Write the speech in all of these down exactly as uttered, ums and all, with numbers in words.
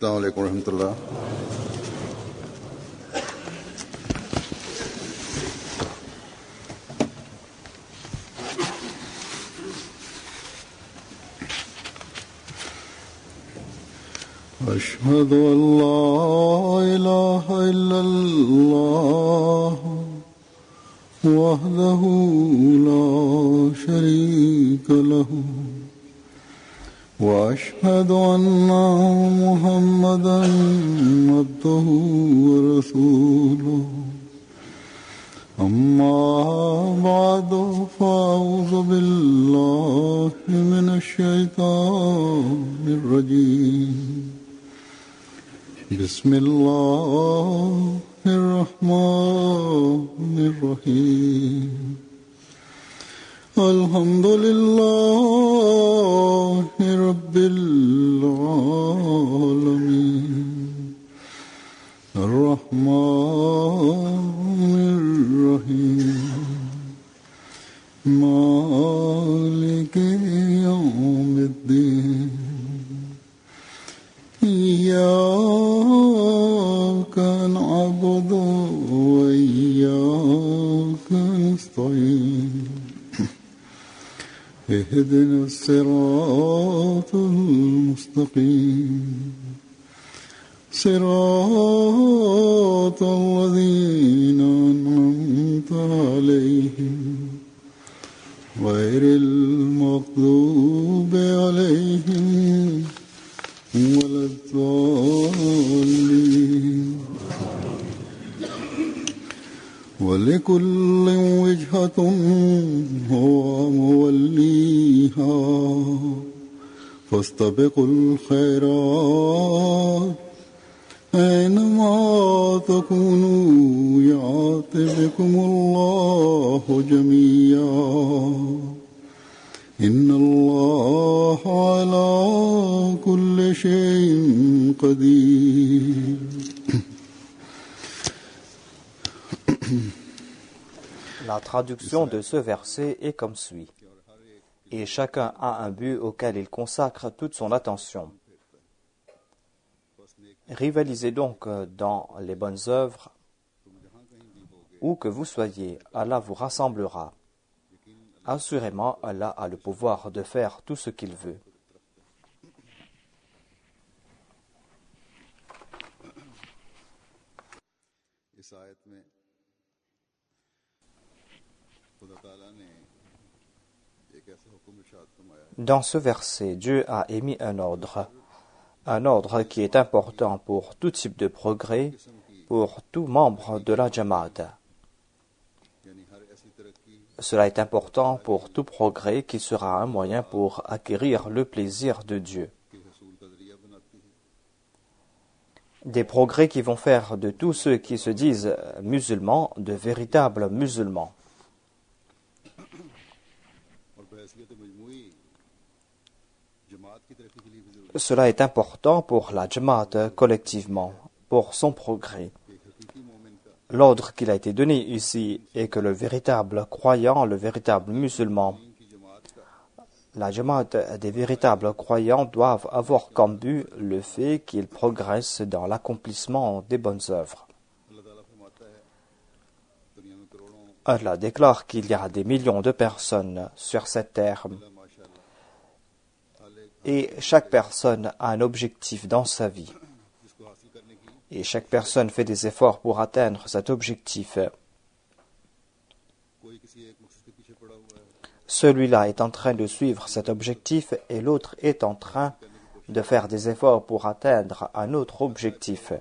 अस्सलाम वालेकुम रहमतुल्लाह। أشهد أن لا إله إلا الله وحده لا شريك له وأشهد أن محمدا عبده ورسوله أما بعد فأعوذ بالله من الشيطان الرجيم بسم الله الرحمن الرحيم الحمد لله رب العالمين الرحمن الرحيم مالك يوم الدين إياك نعبد وإياك نستعين اهدنا الصراط المستقيم صراط الذين أنعمت عليهم غير المغضوب عليهم ولا الضالين ولكل وجهة هو موليها فاستبقوا الخيرات أينما تكونوا يأت بكم الله جميعا إن الله على كل شيء قدير. La traduction de ce verset est comme suit. Et chacun a un but auquel il consacre toute son attention. Rivalisez donc dans les bonnes œuvres. Où que vous soyez, Allah vous rassemblera. Assurément, Allah a le pouvoir de faire tout ce qu'il veut. Dans ce verset, Dieu a émis un ordre, un ordre qui est important pour tout type de progrès, pour tout membre de la Jamaat. Cela est important pour tout progrès qui sera un moyen pour acquérir le plaisir de Dieu. Des progrès qui vont faire de tous ceux qui se disent musulmans de véritables musulmans. Cela est important pour la Jamaat collectivement, pour son progrès. L'ordre qu'il a été donné ici est que le véritable croyant, le véritable musulman, la Jamaat des véritables croyants doivent avoir comme but le fait qu'ils progressent dans l'accomplissement des bonnes œuvres. Allah déclare qu'il y a des millions de personnes sur cette terre et chaque personne a un objectif dans sa vie. Et chaque personne fait des efforts pour atteindre cet objectif. Celui-là est en train de suivre cet objectif et l'autre est en train de faire des efforts pour atteindre un autre objectif.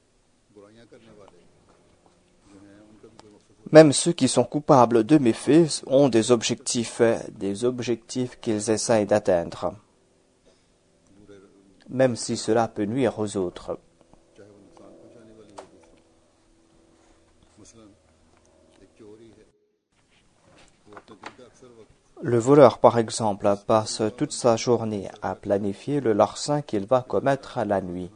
Même ceux qui sont coupables de méfaits ont des objectifs, des objectifs qu'ils essayent d'atteindre, même si cela peut nuire aux autres. Le voleur, par exemple, passe toute sa journée à planifier le larcin qu'il va commettre la nuit.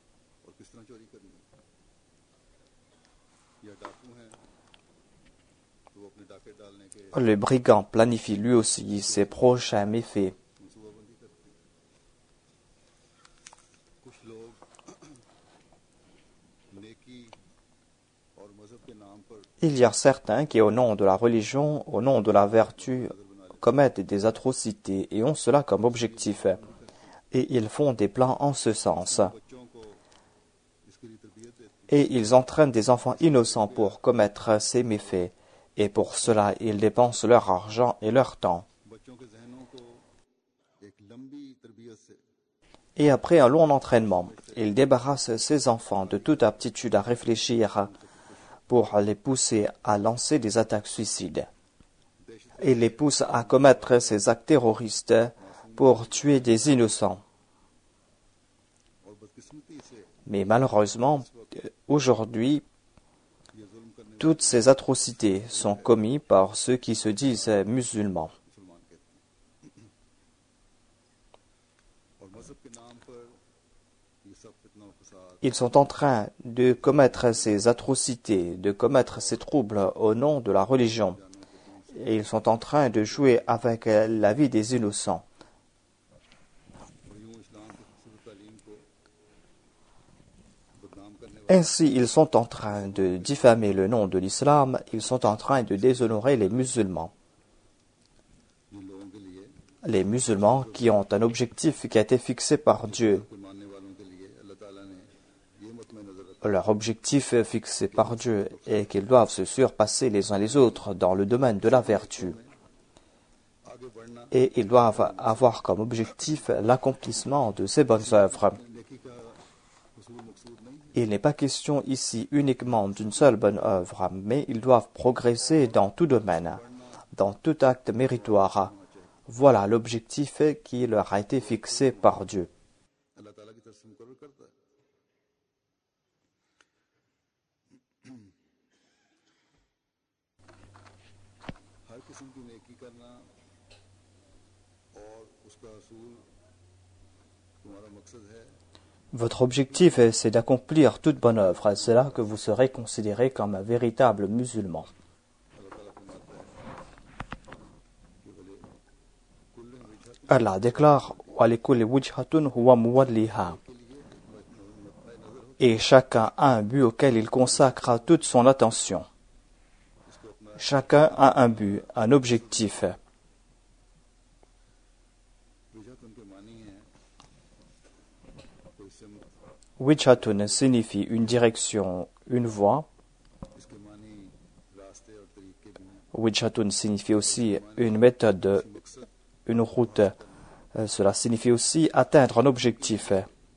Le brigand planifie lui aussi ses prochains méfaits. Il y a certains qui, au nom de la religion, au nom de la vertu, commettent des atrocités et ont cela comme objectif. Et ils font des plans en ce sens. Et ils entraînent des enfants innocents pour commettre ces méfaits. Et pour cela, ils dépensent leur argent et leur temps. Et après un long entraînement, ils débarrassent ces enfants de toute aptitude à réfléchir pour les pousser à lancer des attaques suicides. Et les poussent à commettre ces actes terroristes pour tuer des innocents. Mais malheureusement, aujourd'hui, toutes ces atrocités sont commises par ceux qui se disent musulmans. Ils sont en train de commettre ces atrocités, de commettre ces troubles au nom de la religion. Et ils sont en train de jouer avec la vie des innocents. Ainsi, ils sont en train de diffamer le nom de l'islam, ils sont en train de déshonorer les musulmans. Les musulmans qui ont un objectif qui a été fixé par Dieu. Leur objectif fixé par Dieu est qu'ils doivent se surpasser les uns les autres dans le domaine de la vertu. Et ils doivent avoir comme objectif l'accomplissement de ces bonnes œuvres. Il n'est pas question ici uniquement d'une seule bonne œuvre, mais ils doivent progresser dans tout domaine, dans tout acte méritoire. Voilà l'objectif qui leur a été fixé par Dieu. Votre objectif, c'est d'accomplir toute bonne œuvre. C'est là que vous serez considéré comme un véritable musulman. Allah déclare et chacun a un but auquel il consacre toute son attention. Chacun a un but, un objectif. Wijhatun signifie une direction, une voie. Wijhatun signifie aussi une méthode, une route. Cela signifie aussi atteindre un objectif.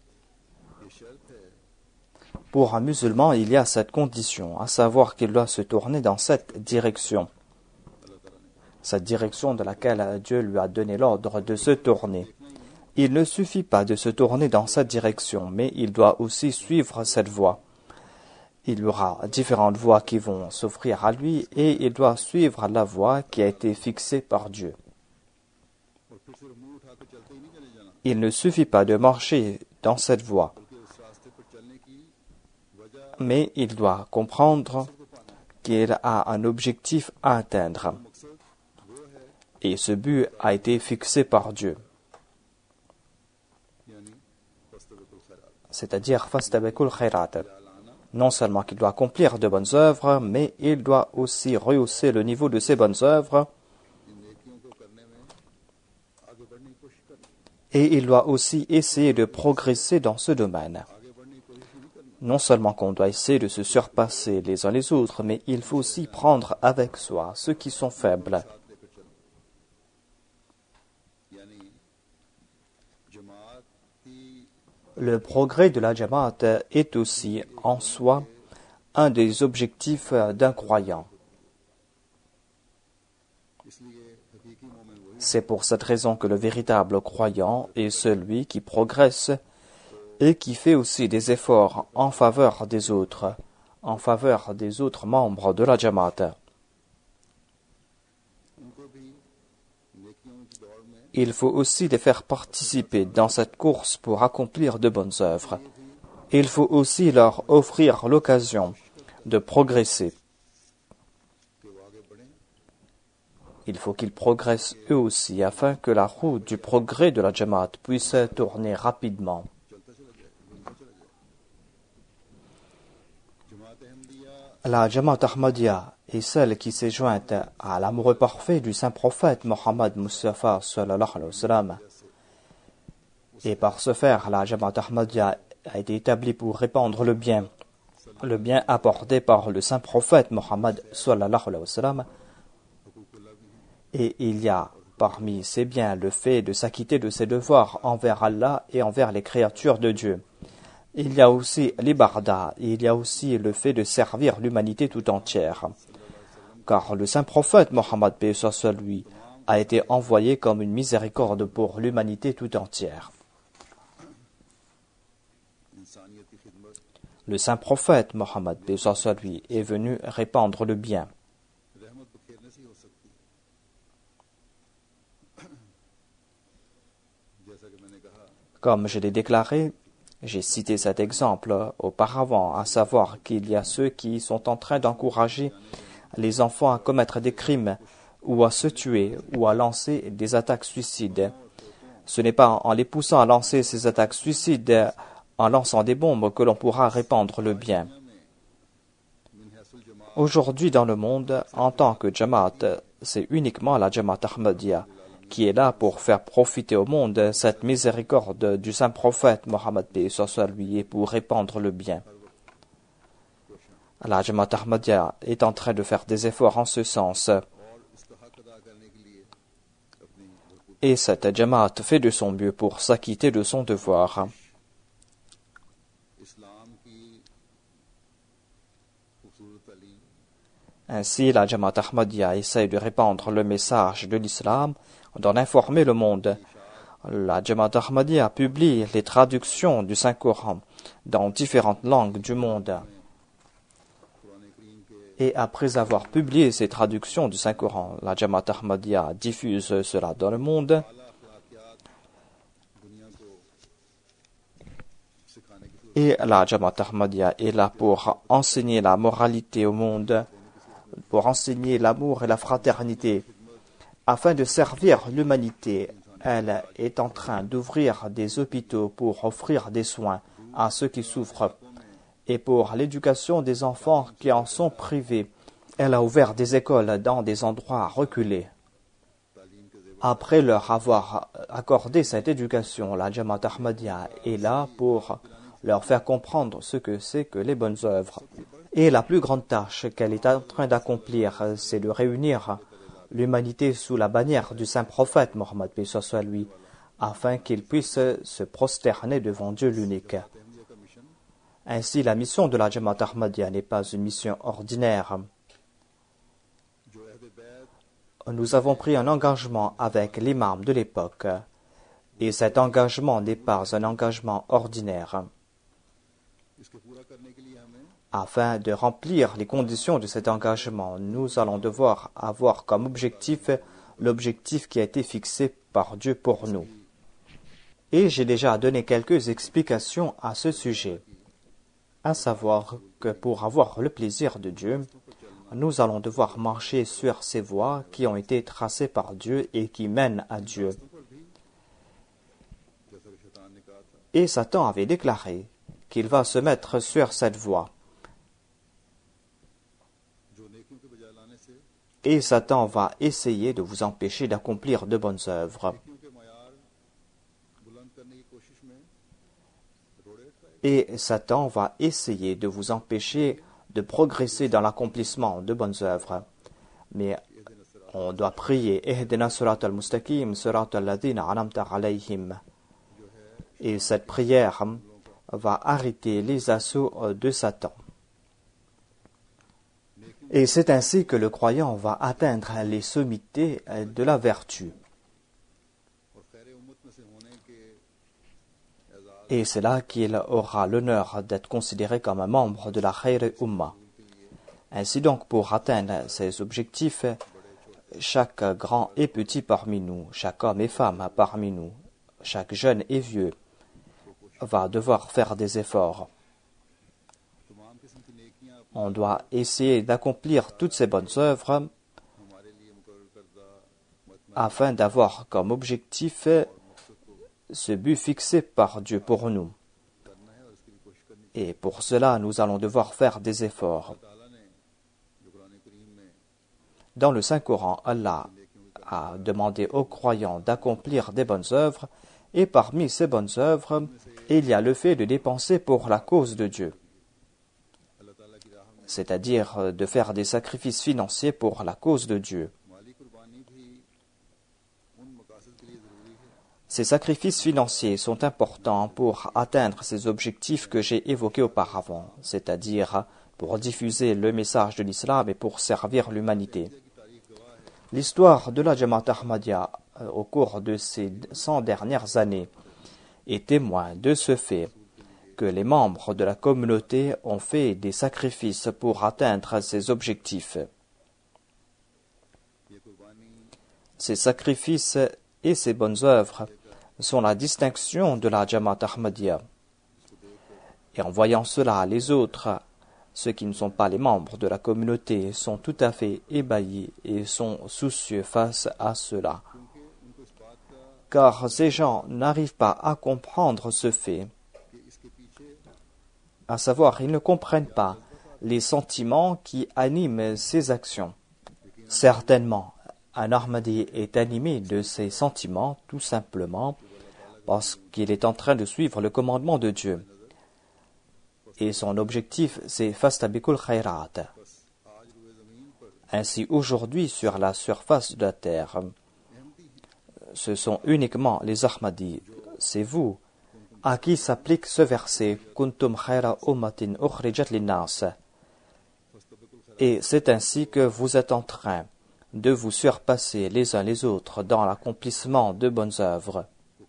Pour un musulman, il y a cette condition, à savoir qu'il doit se tourner dans cette direction. Cette direction de laquelle Dieu lui a donné l'ordre de se tourner. Il ne suffit pas de se tourner dans cette direction, mais il doit aussi suivre cette voie. Il y aura différentes voies qui vont s'offrir à lui et il doit suivre la voie qui a été fixée par Dieu. Il ne suffit pas de marcher dans cette voie, mais il doit comprendre qu'il a un objectif à atteindre. Et ce but a été fixé par Dieu. C'est-à-dire fastabekul khairat. Non seulement qu'il doit accomplir de bonnes œuvres, mais il doit aussi rehausser le niveau de ses bonnes œuvres. Et il doit aussi essayer de progresser dans ce domaine. Non seulement qu'on doit essayer de se surpasser les uns les autres, mais il faut aussi prendre avec soi ceux qui sont faibles. Le progrès de la Jamaat est aussi en soi un des objectifs d'un croyant. C'est pour cette raison que le véritable croyant est celui qui progresse et qui fait aussi des efforts en faveur des autres, en faveur des autres membres de la Jamaat. Il faut aussi les faire participer dans cette course pour accomplir de bonnes œuvres. Il faut aussi leur offrir l'occasion de progresser. Il faut qu'ils progressent eux aussi afin que la roue du progrès de la Jamaat puisse tourner rapidement. La Jamaat Ahmadiyya est celle qui s'est jointe à l'amoureux parfait du saint prophète Mohammed Mustafa sallallahu alayhi wa sallam. Et par ce faire, la Jamaat Ahmadiyya a été établie pour répandre le bien, le bien apporté par le saint prophète Mohammed sallallahu alayhi wa sallam. Et il y a parmi ces biens le fait de s'acquitter de ses devoirs envers Allah et envers les créatures de Dieu. Il y a aussi l'ibarda, et il y a aussi le fait de servir l'humanité tout entière. Car le saint prophète Mohammed paix soit lui a été envoyé comme une miséricorde pour l'humanité tout entière. Le saint prophète Mohammed paix soit lui est venu répandre le bien. Comme je l'ai déclaré, j'ai cité cet exemple auparavant, à savoir qu'il y a ceux qui sont en train d'encourager les enfants à commettre des crimes ou à se tuer ou à lancer des attaques suicides. Ce n'est pas en les poussant à lancer ces attaques suicides, en lançant des bombes, que l'on pourra répandre le bien. Aujourd'hui dans le monde, en tant que Jamaat, c'est uniquement la Jamaat Ahmadiyya qui est là pour faire profiter au monde cette miséricorde du saint prophète Mohammed paix soit lui et pour répandre le bien. La Jamaat Ahmadiyya est en train de faire des efforts en ce sens. Et cette Jamaat fait de son mieux pour s'acquitter de son devoir. Ainsi, la Jamaat Ahmadiyya essaye de répandre le message de l'islam, d'en informer le monde. La Jamaat Ahmadiyya publie les traductions du Saint-Coran dans différentes langues du monde. Et après avoir publié ces traductions du Saint-Coran, la Jamaat Ahmadiyya diffuse cela dans le monde. Et la Jamaat Ahmadiyya est là pour enseigner la moralité au monde, pour enseigner l'amour et la fraternité. Afin de servir l'humanité, elle est en train d'ouvrir des hôpitaux pour offrir des soins à ceux qui souffrent. Et pour l'éducation des enfants qui en sont privés, elle a ouvert des écoles dans des endroits reculés. Après leur avoir accordé cette éducation, la Jamaat Ahmadiyya est là pour leur faire comprendre ce que c'est que les bonnes œuvres. Et la plus grande tâche qu'elle est en train d'accomplir, c'est de réunir l'humanité sous la bannière du saint prophète Mohammed paix soit lui, afin qu'il puisse se prosterner devant Dieu l'unique. Ainsi, la mission de la Jamaat Ahmadiyya n'est pas une mission ordinaire. Nous avons pris un engagement avec l'imam de l'époque, et cet engagement n'est pas un engagement ordinaire. Afin de remplir les conditions de cet engagement, nous allons devoir avoir comme objectif l'objectif qui a été fixé par Dieu pour nous. Et j'ai déjà donné quelques explications à ce sujet, à savoir que pour avoir le plaisir de Dieu, nous allons devoir marcher sur ces voies qui ont été tracées par Dieu et qui mènent à Dieu. Et Satan avait déclaré qu'il va se mettre sur cette voie. Et Satan va essayer de vous empêcher d'accomplir de bonnes œuvres. Et Satan va essayer de vous empêcher de progresser dans l'accomplissement de bonnes œuvres. Mais on doit prier Ihdina surat al-mustaqim, surat al-ladina anamta alayhim. Et cette prière va arrêter les assauts de Satan. Et c'est ainsi que le croyant va atteindre les sommités de la vertu. Et c'est là qu'il aura l'honneur d'être considéré comme un membre de la Khair Ummah. Ainsi donc, pour atteindre ces objectifs, chaque grand et petit parmi nous, chaque homme et femme parmi nous, chaque jeune et vieux, va devoir faire des efforts. On doit essayer d'accomplir toutes ces bonnes œuvres afin d'avoir comme objectif ce but fixé par Dieu pour nous. Et pour cela, nous allons devoir faire des efforts. Dans le Saint-Coran, Allah a demandé aux croyants d'accomplir des bonnes œuvres, et parmi ces bonnes œuvres, il y a le fait de dépenser pour la cause de Dieu, c'est-à-dire de faire des sacrifices financiers pour la cause de Dieu. Ces sacrifices financiers sont importants pour atteindre ces objectifs que j'ai évoqués auparavant, c'est-à-dire pour diffuser le message de l'islam et pour servir l'humanité. L'histoire de la Jamaat Ahmadiyya au cours de ces cent dernières années est témoin de ce fait que les membres de la communauté ont fait des sacrifices pour atteindre ces objectifs. Ces sacrifices et ces bonnes œuvres sont la distinction de la Jamaat Ahmadiyya. Et en voyant cela, les autres, ceux qui ne sont pas les membres de la communauté, sont tout à fait ébahis et sont soucieux face à cela. Car ces gens n'arrivent pas à comprendre ce fait. À savoir, ils ne comprennent pas les sentiments qui animent ces actions. Certainement, un Ahmadi est animé de ces sentiments tout simplement parce qu'il est en train de suivre le commandement de Dieu. Et son objectif, c'est Fastabikul Khairat. Ainsi, aujourd'hui, sur la surface de la terre, ce sont uniquement les Ahmadis, c'est vous, à qui s'applique ce verset Kuntum khaira ummatin ukhrijat linnas. Et c'est ainsi que vous êtes en train de vous surpasser les uns les autres dans l'accomplissement de bonnes œuvres.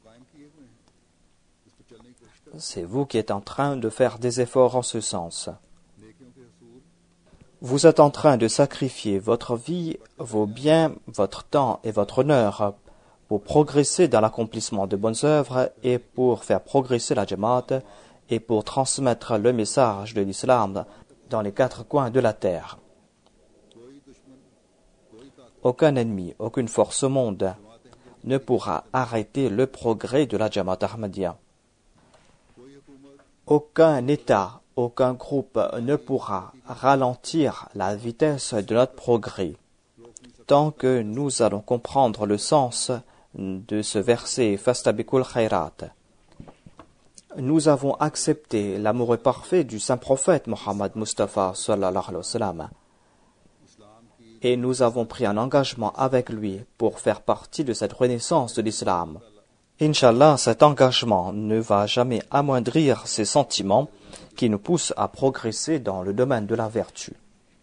C'est vous qui êtes en train de faire des efforts en ce sens. Vous êtes en train de sacrifier votre vie, vos biens, votre temps et votre honneur pour progresser dans l'accomplissement de bonnes œuvres et pour faire progresser la Jamaat et pour transmettre le message de l'islam dans les quatre coins de la terre. Aucun ennemi, aucune force au monde ne pourra arrêter le progrès de la Jamaat Ahmadiyya. Aucun État, aucun groupe ne pourra ralentir la vitesse de notre progrès tant que nous allons comprendre le sens de ce verset Fastabikul Khairat. Nous avons accepté l'amour parfait du saint prophète Mohammed Mustafa sallallahu alayhi wa sallam et nous avons pris un engagement avec lui pour faire partie de cette renaissance de l'islam. Inch'Allah, cet engagement ne va jamais amoindrir ces sentiments qui nous poussent à progresser dans le domaine de la vertu.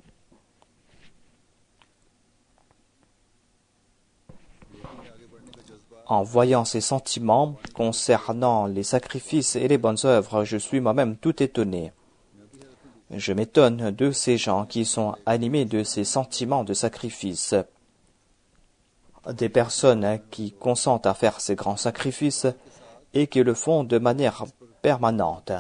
En voyant ces sentiments concernant les sacrifices et les bonnes œuvres, je suis moi-même tout étonné. Je m'étonne de ces gens qui sont animés de ces sentiments de sacrifice. Des personnes qui consentent à faire ces grands sacrifices et qui le font de manière permanente.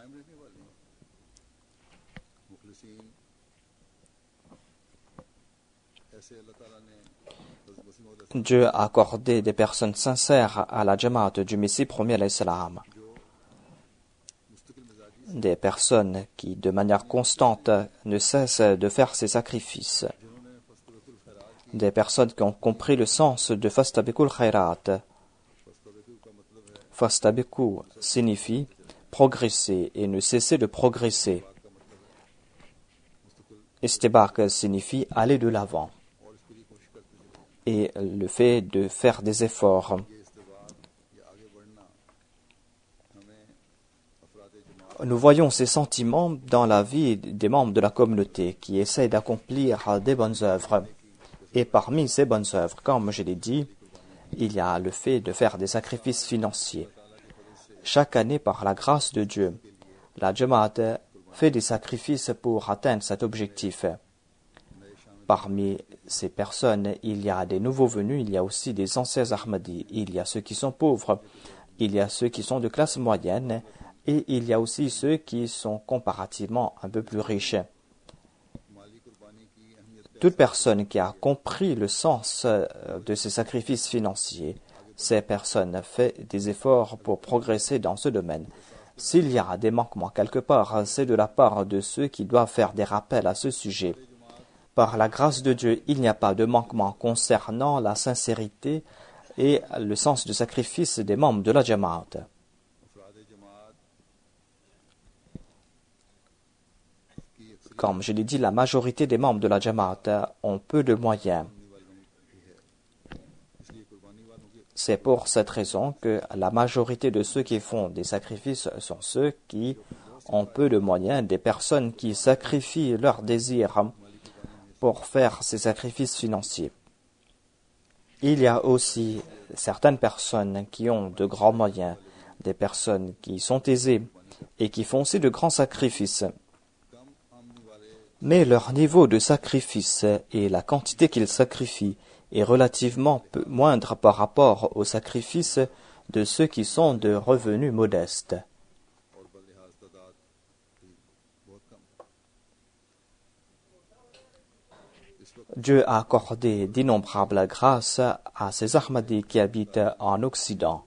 Dieu a accordé des personnes sincères à la Jamaat du Messie premier alayhi salam. Des personnes qui, de manière constante, ne cessent de faire ces sacrifices. Des personnes qui ont compris le sens de Fastabikul Khairat. Fastabiku signifie progresser et ne cesser de progresser. Istibak signifie aller de l'avant. Et le fait de faire des efforts. Nous voyons ces sentiments dans la vie des membres de la communauté qui essaient d'accomplir des bonnes œuvres. Et parmi ces bonnes œuvres, comme je l'ai dit, il y a le fait de faire des sacrifices financiers. Chaque année, par la grâce de Dieu, la Jamaat fait des sacrifices pour atteindre cet objectif. Parmi ces personnes, il y a des nouveaux venus, il y a aussi des anciens Ahmadis, il y a ceux qui sont pauvres, il y a ceux qui sont de classe moyenne, et il y a aussi ceux qui sont comparativement un peu plus riches. Toute personne qui a compris le sens de ces sacrifices financiers, ces personnes fait des efforts pour progresser dans ce domaine. S'il y a des manquements quelque part, c'est de la part de ceux qui doivent faire des rappels à ce sujet. Par la grâce de Dieu, il n'y a pas de manquement concernant la sincérité et le sens de sacrifice des membres de la Jamaat. Comme je l'ai dit, la majorité des membres de la Jamaat ont peu de moyens. C'est pour cette raison que la majorité de ceux qui font des sacrifices sont ceux qui ont peu de moyens, des personnes qui sacrifient leurs désirs pour faire ces sacrifices financiers. Il y a aussi certaines personnes qui ont de grands moyens, des personnes qui sont aisées et qui font aussi de grands sacrifices. Mais leur niveau de sacrifice et la quantité qu'ils sacrifient est relativement peu moindre par rapport au sacrifice de ceux qui sont de revenus modestes. Dieu a accordé d'innombrables grâces à ces Ahmadis qui habitent en Occident.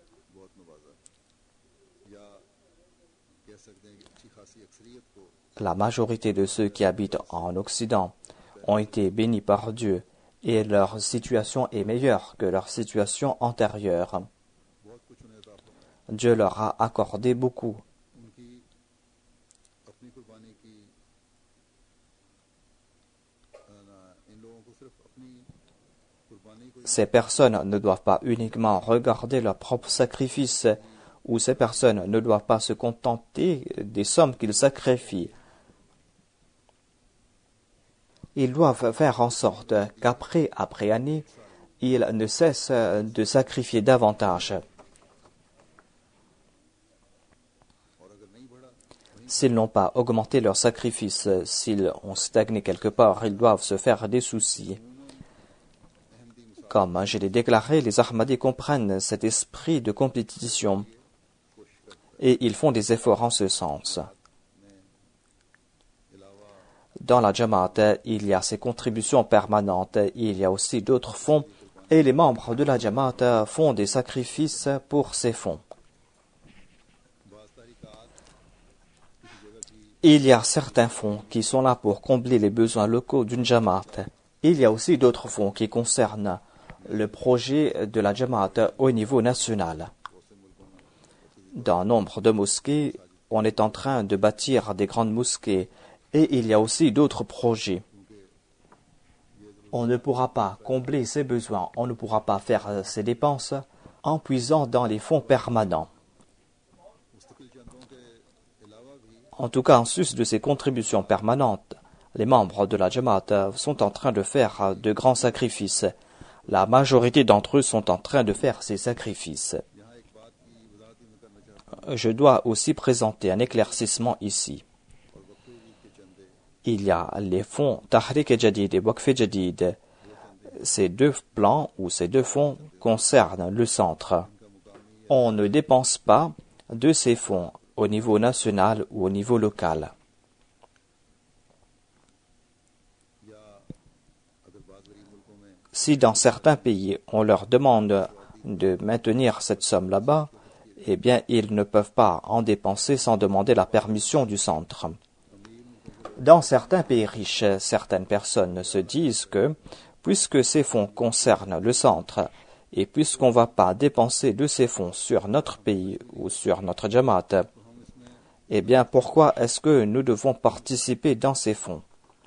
La majorité de ceux qui habitent en Occident ont été bénis par Dieu et leur situation est meilleure que leur situation antérieure. Dieu leur a accordé beaucoup. Ces personnes ne doivent pas uniquement regarder leur propre sacrifice, ou ces personnes ne doivent pas se contenter des sommes qu'ils sacrifient. Ils doivent faire en sorte qu'après après année, ils ne cessent de sacrifier davantage. S'ils n'ont pas augmenté leur sacrifice, s'ils ont stagné quelque part, ils doivent se faire des soucis. Comme je l'ai déclaré, les Ahmadis comprennent cet esprit de compétition et ils font des efforts en ce sens. Dans la Jamaat, il y a ces contributions permanentes, il y a aussi d'autres fonds et les membres de la Jamaat font des sacrifices pour ces fonds. Il y a certains fonds qui sont là pour combler les besoins locaux d'une Jamaat. Il y a aussi d'autres fonds qui concernent le projet de la Jamaat au niveau national. Dans nombre de mosquées, on est en train de bâtir des grandes mosquées et il y a aussi d'autres projets. On ne pourra pas combler ces besoins, on ne pourra pas faire ces dépenses en puisant dans les fonds permanents. En tout cas, en sus de ces contributions permanentes, les membres de la Jamaat sont en train de faire de grands sacrifices. La majorité d'entre eux sont en train de faire ces sacrifices. Je dois aussi présenter un éclaircissement ici. Il y a les fonds Tahrik Jadid et Waqf Jadid. Ces deux plans ou ces deux fonds concernent le centre. On ne dépense pas de ces fonds au niveau national ou au niveau local. Si dans certains pays on leur demande de maintenir cette somme là-bas, eh bien ils ne peuvent pas en dépenser sans demander la permission du centre. Dans certains pays riches, certaines personnes se disent que, puisque ces fonds concernent le centre, et puisqu'on ne va pas dépenser de ces fonds sur notre pays ou sur notre Jamaat, eh bien pourquoi est-ce que nous devons participer dans ces fonds?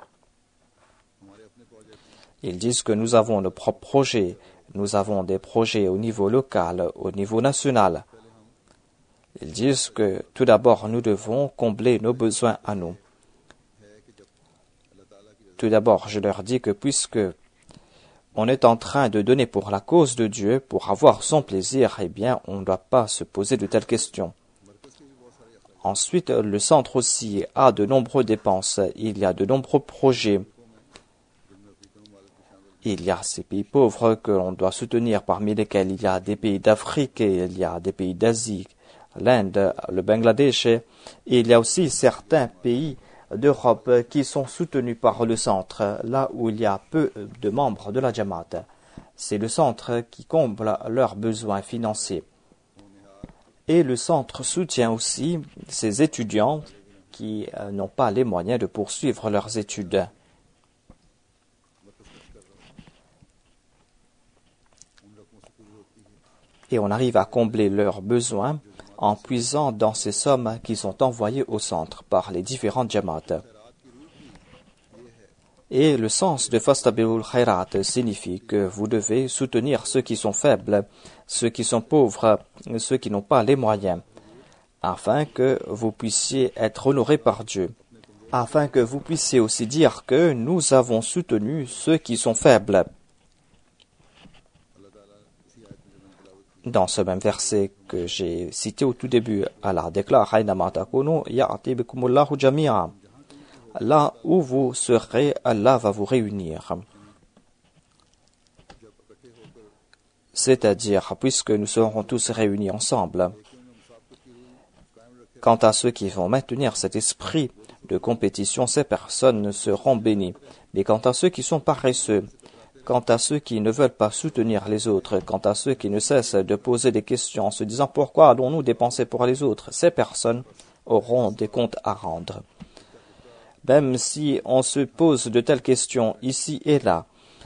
Ils disent que nous avons nos propres projets, nous avons des projets au niveau local, au niveau national. Ils disent que tout d'abord nous devons combler nos besoins à nous. Tout d'abord, je leur dis que puisque on est en train de donner pour la cause de Dieu, pour avoir son plaisir, eh bien on ne doit pas se poser de telles questions. Ensuite, le centre aussi a de nombreuses dépenses, il y a de nombreux projets. Il y a ces pays pauvres que l'on doit soutenir, parmi lesquels il y a des pays d'Afrique et il y a des pays d'Asie, l'Inde, le Bangladesh, et il y a aussi certains pays d'Europe qui sont soutenus par le centre, là où il y a peu de membres de la Jamaat. C'est le centre qui comble leurs besoins financiers. Et le centre soutient aussi ces étudiants qui n'ont pas les moyens de poursuivre leurs études. Et on arrive à combler leurs besoins en puisant dans ces sommes qui sont envoyées au centre par les différentes jamaats. Et le sens de Fastabiul Khairat signifie que vous devez soutenir ceux qui sont faibles, ceux qui sont pauvres, ceux qui n'ont pas les moyens, afin que vous puissiez être honorés par Dieu, afin que vous puissiez aussi dire que nous avons soutenu ceux qui sont faibles. Dans ce même verset que j'ai cité au tout début, Allah déclare Aynama takunu ya'ti bikumullahu jami'a. Là où vous serez, Allah va vous réunir. C'est-à-dire, puisque nous serons tous réunis ensemble. Quant à ceux qui vont maintenir cet esprit de compétition, ces personnes seront bénies. Mais quant à ceux qui sont paresseux, quant à ceux qui ne veulent pas soutenir les autres, quant à ceux qui ne cessent de poser des questions en se disant « Pourquoi allons-nous dépenser pour les autres ?» Ces personnes auront des comptes à rendre. Même si on se pose de telles questions ici et là,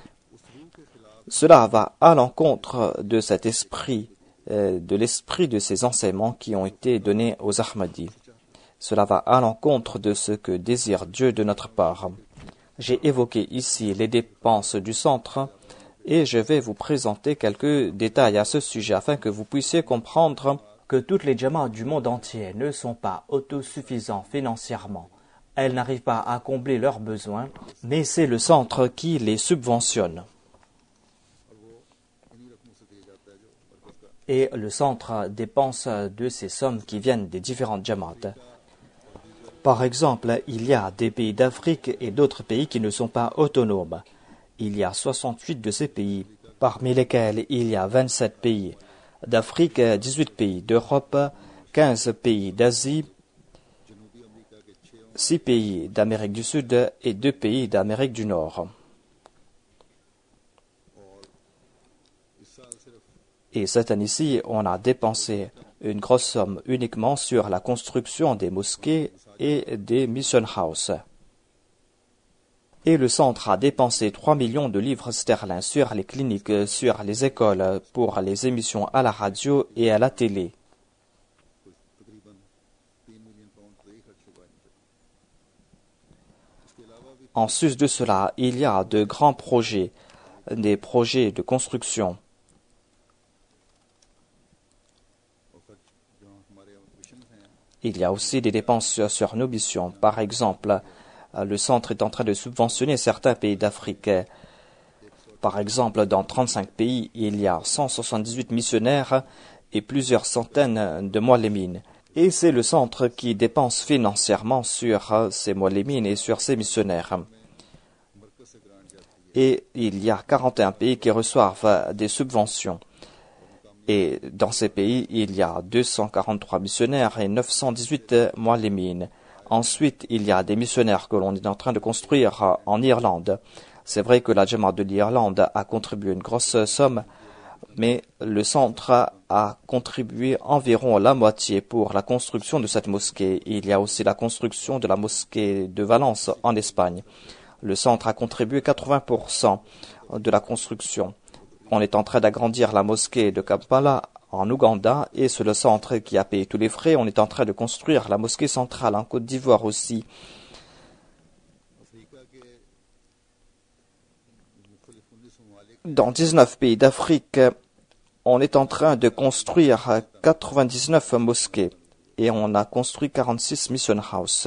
cela va à l'encontre de cet esprit, euh, de l'esprit de ces enseignements qui ont été donnés aux Ahmadis. Cela va à l'encontre de ce que désire Dieu de notre part. J'ai évoqué ici les dépenses du centre et je vais vous présenter quelques détails à ce sujet afin que vous puissiez comprendre que toutes les jamaats du monde entier ne sont pas autosuffisants financièrement. Elles n'arrivent pas à combler leurs besoins, mais c'est le centre qui les subventionne. Et le centre dépense de ces sommes qui viennent des différentes jamaats. Par exemple, il y a des pays d'Afrique et d'autres pays qui ne sont pas autonomes. Il y a soixante-huit de ces pays, parmi lesquels il y a vingt-sept pays d'Afrique, dix-huit pays d'Europe, quinze pays d'Asie, six pays d'Amérique du Sud et deux pays d'Amérique du Nord. Et cette année-ci, on a dépensé une grosse somme uniquement sur la construction des mosquées et des mission houses. Et le centre a dépensé trois millions de livres sterling sur les cliniques, sur les écoles, pour les émissions à la radio et à la télé. En sus de cela, il y a de grands projets, des projets de construction. Il y a aussi des dépenses sur nos missions. Par exemple, le centre est en train de subventionner certains pays d'Afrique. Par exemple, dans trente-cinq pays, il y a cent soixante-dix-huit missionnaires et plusieurs centaines de muallimines. Et c'est le centre qui dépense financièrement sur ces muallimines et sur ces missionnaires. Et il y a quarante et un pays qui reçoivent des subventions. Et dans ces pays, il y a deux cent quarante-trois missionnaires et neuf cent dix-huit muallimines. Ensuite, il y a des missionnaires que l'on est en train de construire en Irlande. C'est vrai que la Jamaat de l'Irlande a contribué une grosse somme, mais le centre a contribué environ la moitié pour la construction de cette mosquée. Il y a aussi la construction de la mosquée de Valence en Espagne. Le centre a contribué quatre-vingts pour cent de la construction. On est en train d'agrandir la mosquée de Kampala en Ouganda et c'est le centre qui a payé tous les frais. On est en train de construire la mosquée centrale en Côte d'Ivoire aussi. Dans dix-neuf pays d'Afrique, on est en train de construire quatre-vingt-dix-neuf mosquées et on a construit quarante-six mission houses.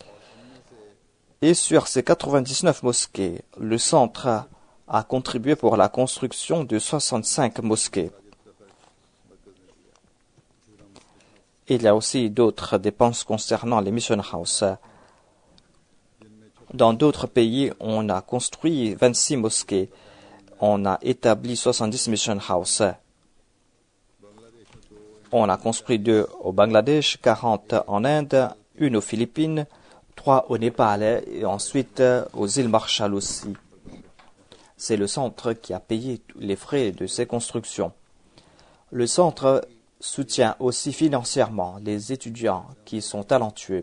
Et sur ces quatre-vingt-dix-neuf mosquées, le centre a contribué pour la construction de soixante-cinq mosquées. Il y a aussi d'autres dépenses concernant les mission houses. Dans d'autres pays, on a construit vingt-six mosquées. On a établi soixante-dix mission houses. On a construit deux au Bangladesh, quarante en Inde, une aux Philippines, trois au Népal et ensuite aux îles Marshall aussi. C'est le centre qui a payé les frais de ces constructions. Le centre soutient aussi financièrement les étudiants qui sont talentueux.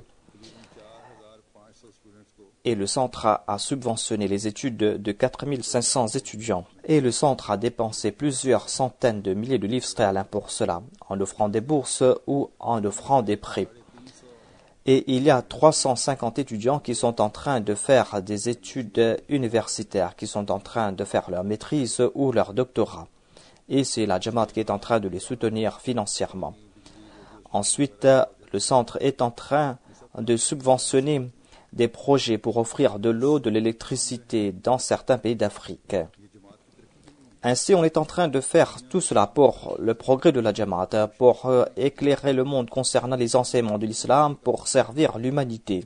Et le centre a subventionné les études de quatre mille cinq cents étudiants. Et le centre a dépensé plusieurs centaines de milliers de livres sterling pour cela, en offrant des bourses ou en offrant des prêts. Et il y a trois cent cinquante étudiants qui sont en train de faire des études universitaires, qui sont en train de faire leur maîtrise ou leur doctorat. Et c'est la Jamaat qui est en train de les soutenir financièrement. Ensuite, le centre est en train de subventionner des projets pour offrir de l'eau, de l'électricité dans certains pays d'Afrique. Ainsi, on est en train de faire tout cela pour le progrès de la Jamaat, pour euh, éclairer le monde concernant les enseignements de l'islam, pour servir l'humanité.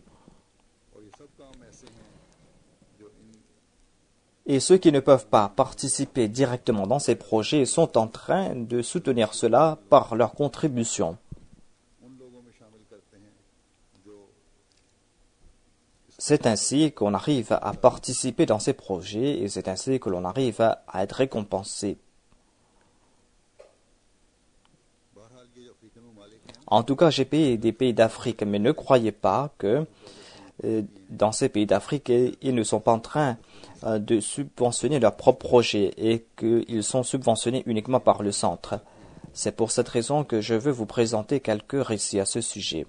Et ceux qui ne peuvent pas participer directement dans ces projets sont en train de soutenir cela par leur contribution. C'est ainsi qu'on arrive à participer dans ces projets et c'est ainsi que l'on arrive à être récompensé. En tout cas, j'ai payé des pays d'Afrique, mais ne croyez pas que euh, dans ces pays d'Afrique, ils ne sont pas en train euh, de subventionner leurs propres projets et qu'ils sont subventionnés uniquement par le centre. C'est pour cette raison que je veux vous présenter quelques récits à ce sujet.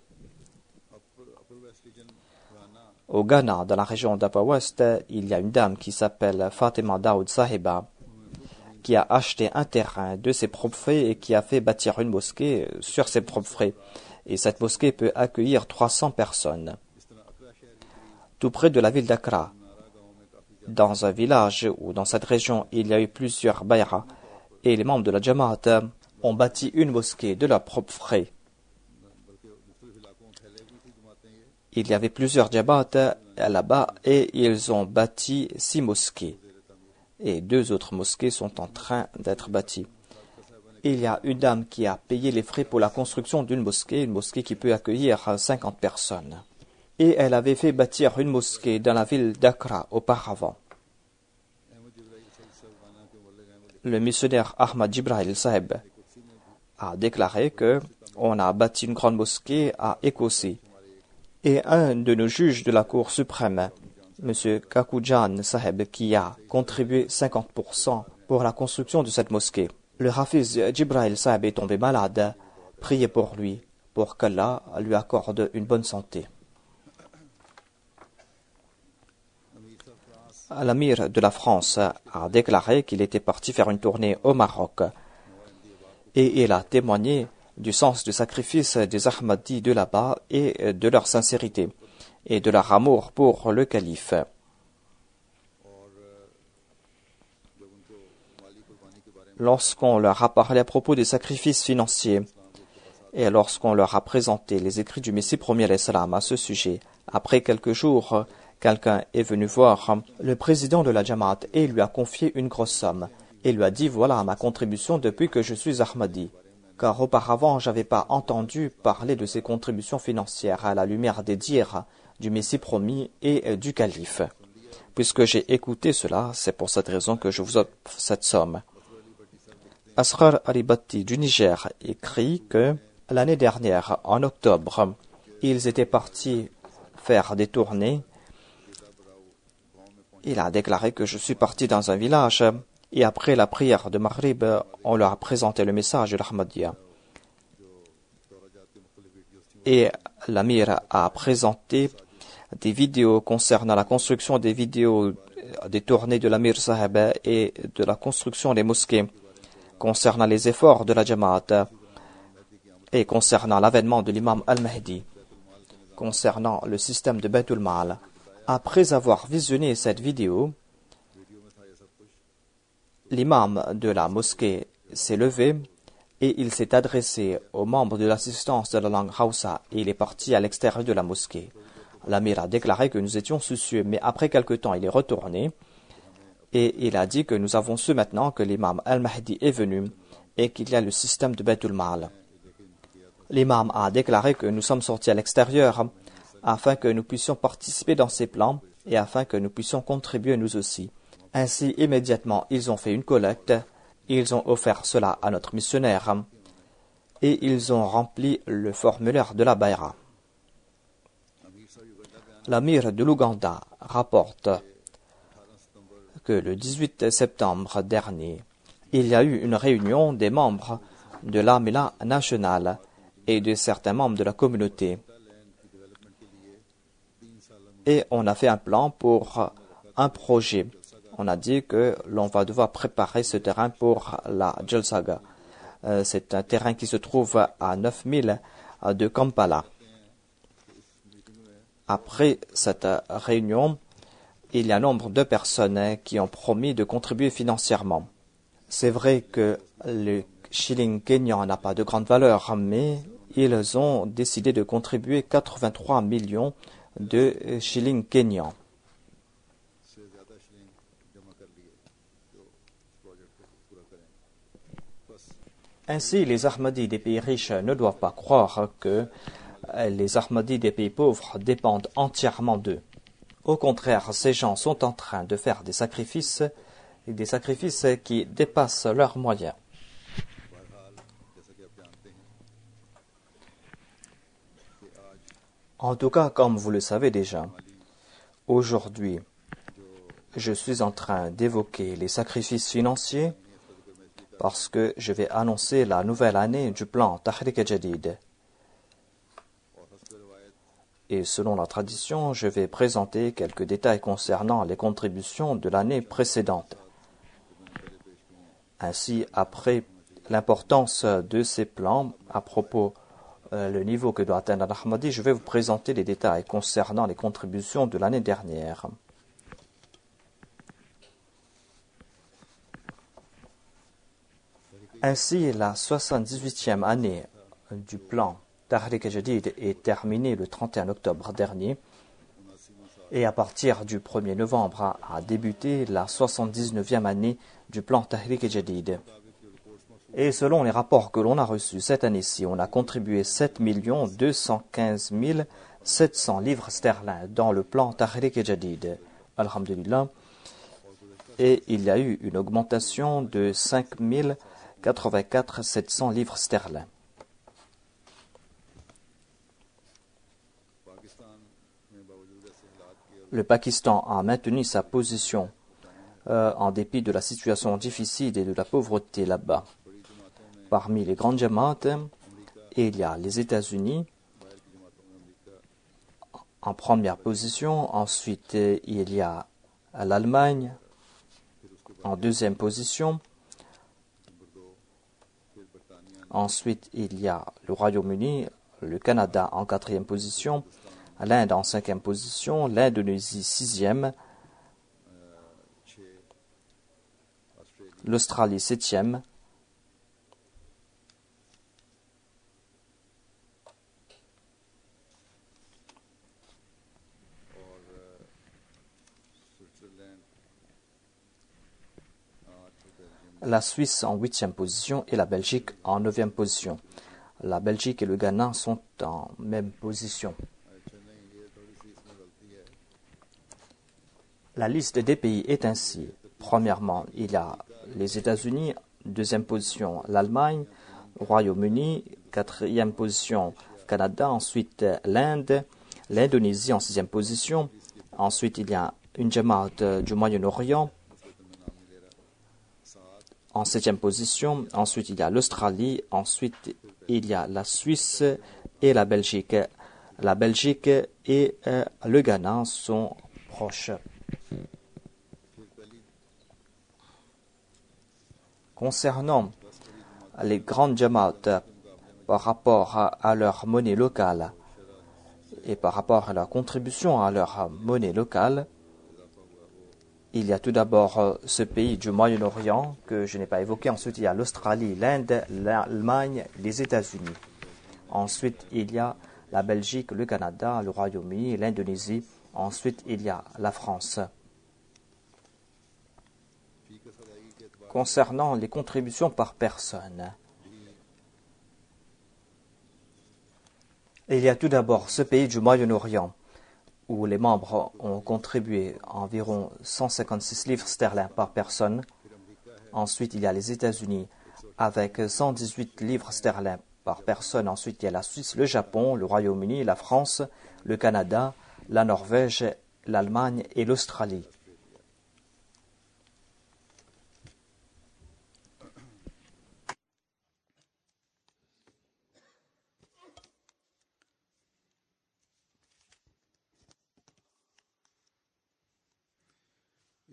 Au Ghana, dans la région d'Upper West, il y a une dame qui s'appelle Fatima Daoud Sahiba, qui a acheté un terrain de ses propres frais et qui a fait bâtir une mosquée sur ses propres frais. Et cette mosquée peut accueillir trois cents personnes. Tout près de la ville d'Accra, dans un village ou dans cette région, il y a eu plusieurs bayras et les membres de la Jamaat ont bâti une mosquée de leurs propres frais. Il y avait plusieurs Jamaat là-bas et ils ont bâti six mosquées. Et deux autres mosquées sont en train d'être bâties. Il y a une dame qui a payé les frais pour la construction d'une mosquée, une mosquée qui peut accueillir cinquante personnes. Et elle avait fait bâtir une mosquée dans la ville d'Accra auparavant. Le missionnaire Ahmad Jibril Saheb a déclaré que on a bâti une grande mosquée à Écossais. Et un de nos juges de la Cour suprême, M. Kakujan Saheb, qui a contribué cinquante pour cent pour la construction de cette mosquée. Le Hafiz Jibril Saheb est tombé malade. Priez pour lui, pour qu'Allah lui accorde une bonne santé. L'amir de la France a déclaré qu'il était parti faire une tournée au Maroc. Et il a témoigné du sens du sacrifice des Ahmadis de là-bas et de leur sincérité et de leur amour pour le calife. Lorsqu'on leur a parlé à propos des sacrifices financiers et lorsqu'on leur a présenté les écrits du Messie premier alayhi salam à ce sujet, après quelques jours, quelqu'un est venu voir le président de la Jamaat et lui a confié une grosse somme et lui a dit « Voilà ma contribution depuis que je suis Ahmadi ». Car auparavant, je n'avais pas entendu parler de ces contributions financières à la lumière des dires du Messie promis et du calife. Puisque j'ai écouté cela, c'est pour cette raison que je vous offre cette somme. Asghar Alibati du Niger écrit que l'année dernière, en octobre, ils étaient partis faire des tournées. Il a déclaré que je suis parti dans un village. Et après la prière de Maghrib, on leur a présenté le message de l'Ahmadiyya. Et l'Amir a présenté des vidéos concernant la construction des vidéos des tournées de l'Amir Saheb et de la construction des mosquées, concernant les efforts de la Jamaat et concernant l'avènement de l'imam Al-Mahdi, concernant le système de Baytul Mal. Après avoir visionné cette vidéo, l'imam de la mosquée s'est levé et il s'est adressé aux membres de l'assistance de la langue Hausa et il est parti à l'extérieur de la mosquée. L'amir a déclaré que nous étions soucieux, mais après quelque temps il est retourné et il a dit que nous avons su maintenant que l'imam Al-Mahdi est venu et qu'il y a le système de Baytul Mal. L'imam a déclaré que nous sommes sortis à l'extérieur afin que nous puissions participer dans ces plans et afin que nous puissions contribuer nous aussi. Ainsi, immédiatement, ils ont fait une collecte, ils ont offert cela à notre missionnaire et ils ont rempli le formulaire de la Bayra. L'amir de l'Ouganda rapporte que le dix-huit septembre dernier, il y a eu une réunion des membres de l'Amila nationale et de certains membres de la communauté. Et on a fait un plan pour un projet. On a dit que l'on va devoir préparer ce terrain pour la Jalsaga. Euh, c'est un terrain qui se trouve à neuf milles de Kampala. Après cette réunion, il y a un nombre de personnes qui ont promis de contribuer financièrement. C'est vrai que le shilling kényan n'a pas de grande valeur, mais ils ont décidé de contribuer quatre-vingt-trois millions de shillings kenyans. Ainsi, les Ahmadis des pays riches ne doivent pas croire que les Ahmadis des pays pauvres dépendent entièrement d'eux. Au contraire, ces gens sont en train de faire des sacrifices, et des sacrifices qui dépassent leurs moyens. En tout cas, comme vous le savez déjà, aujourd'hui, je suis en train d'évoquer les sacrifices financiers parce que je vais annoncer la nouvelle année du plan Tahrik Jadid. Et selon la tradition, je vais présenter quelques détails concernant les contributions de l'année précédente. Ainsi, après l'importance de ces plans à propos euh, le niveau que doit atteindre l'Ahmadi, je vais vous présenter les détails concernant les contributions de l'année dernière. Ainsi, la soixante-dix-huitième année du plan Tahrik Jadid est terminée le trente et un octobre dernier et à partir du premier novembre a débuté la soixante-dix-neuvième année du plan Tahrik Jadid. Et selon les rapports que l'on a reçus cette année-ci, on a contribué sept millions deux cent quinze mille sept cents livres sterling dans le plan Tahrik Jadid. Alhamdulillah. Et il y a eu une augmentation de cinq mille quatre-vingt-quatre mille sept cents livres sterling. Le Pakistan a maintenu sa position euh, en dépit de la situation difficile et de la pauvreté là-bas. Parmi les grandes jamaats, il y a les États-Unis en première position. Ensuite, il y a l'Allemagne en deuxième position. Ensuite, il y a le Royaume-Uni, le Canada en quatrième position, l'Inde en cinquième position, l'Indonésie sixième, l'Australie septième, la Suisse en huitième position et la Belgique en neuvième position. La Belgique et le Ghana sont en même position. La liste des pays est ainsi. Premièrement, il y a les États-Unis, deuxième position l'Allemagne, Royaume-Uni, quatrième position Canada, ensuite l'Inde, l'Indonésie en sixième position, ensuite il y a une Jamaat du Moyen-Orient en septième position, ensuite il y a l'Australie, ensuite il y a la Suisse et la Belgique. La Belgique et euh, le Ghana sont proches. Concernant les grandes jamaats par rapport à, à leur monnaie locale et par rapport à leur contribution à leur monnaie locale, il y a tout d'abord ce pays du Moyen-Orient que je n'ai pas évoqué. Ensuite, il y a l'Australie, l'Inde, l'Allemagne, les États-Unis. Ensuite, il y a la Belgique, le Canada, le Royaume-Uni, l'Indonésie. Ensuite, il y a la France. Concernant les contributions par personne, il y a tout d'abord ce pays du Moyen-Orient où les membres ont contribué environ cent cinquante-six livres sterling par personne. Ensuite, il y a les États-Unis avec cent dix-huit livres sterling par personne. Ensuite, il y a la Suisse, le Japon, le Royaume-Uni, la France, le Canada, la Norvège, l'Allemagne et l'Australie.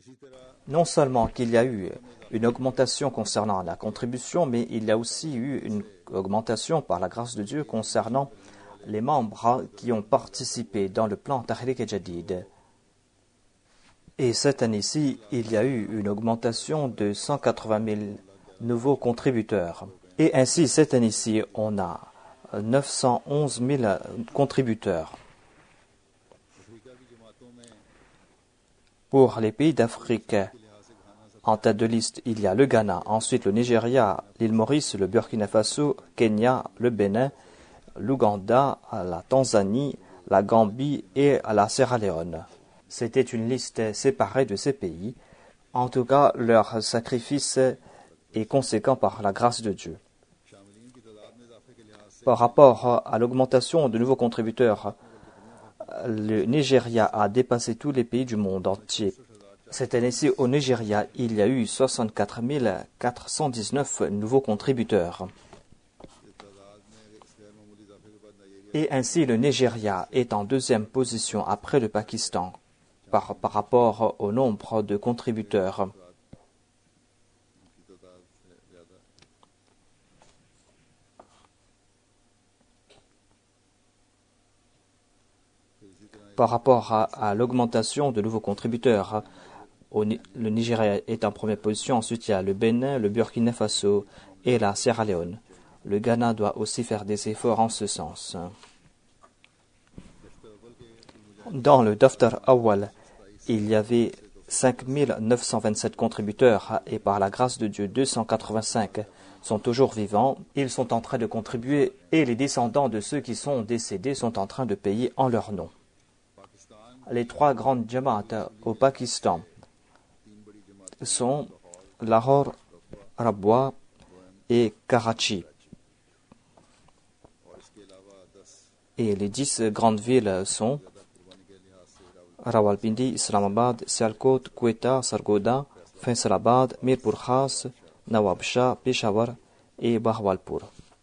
Non seulement qu'il y a eu une augmentation concernant la contribution, mais il y a aussi eu une augmentation par la grâce de Dieu concernant les membres qui ont participé dans le plan Tahrik et Jadid. Et cette année-ci, il y a eu une augmentation de cent quatre-vingt mille nouveaux contributeurs. Et ainsi, cette année-ci, on a neuf cent onze mille contributeurs. Pour les pays d'Afrique, en tête de liste, il y a le Ghana, ensuite le Nigeria, l'île Maurice, le Burkina Faso, Kenya, le Bénin, l'Ouganda, la Tanzanie, la Gambie et la Sierra Leone. C'était une liste séparée de ces pays. En tout cas, leur sacrifice est conséquent par la grâce de Dieu. Par rapport à l'augmentation de nouveaux contributeurs, le Nigeria a dépassé tous les pays du monde entier. Cette année-ci, au Nigeria, il y a eu soixante-quatre mille quatre cent dix-neuf nouveaux contributeurs. Et ainsi, le Nigeria est en deuxième position après le Pakistan par, par rapport au nombre de contributeurs. Par rapport à, à l'augmentation de nouveaux contributeurs, au, le Nigeria est en première position. Ensuite, il y a le Bénin, le Burkina Faso et la Sierra Leone. Le Ghana doit aussi faire des efforts en ce sens. Dans le Daftar Awal, il y avait cinq mille neuf cent vingt-sept contributeurs et par la grâce de Dieu, deux cent quatre-vingt-cinq sont toujours vivants. Ils sont en train de contribuer et les descendants de ceux qui sont décédés sont en train de payer en leur nom. Les trois grandes jamaats au Pakistan sont Lahore, Rabwa et Karachi. Et les dix grandes villes sont Rawalpindi, Islamabad, Sialkot, Quetta, Sargodha, Faisalabad, Mirpur Khas, Nawab Shah, Peshawar et Bahawalpur.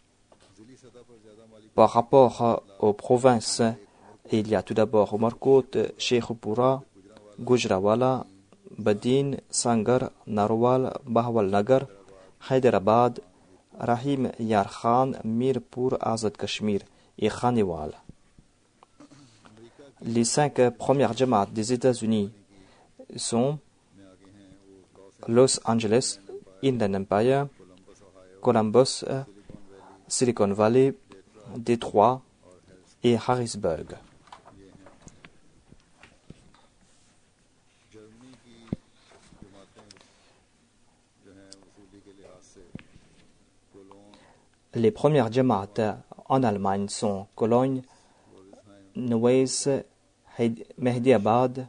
Par rapport aux provinces, il y a tout d'abord Umarkot, Sheikhupura, Gujranwala, Badin, Sangar, Narwal, Bahawalnagar, Hyderabad, Rahim Yar Khan, Mirpur Azad Kashmir et Khanewal. Les cinq premières jamaats des États-Unis sont Los Angeles, Inland Empire, Columbus, Silicon Valley, Détroit et Harrisburg. Les premières jamaats en Allemagne sont Cologne, Neuss, Mehdiabad,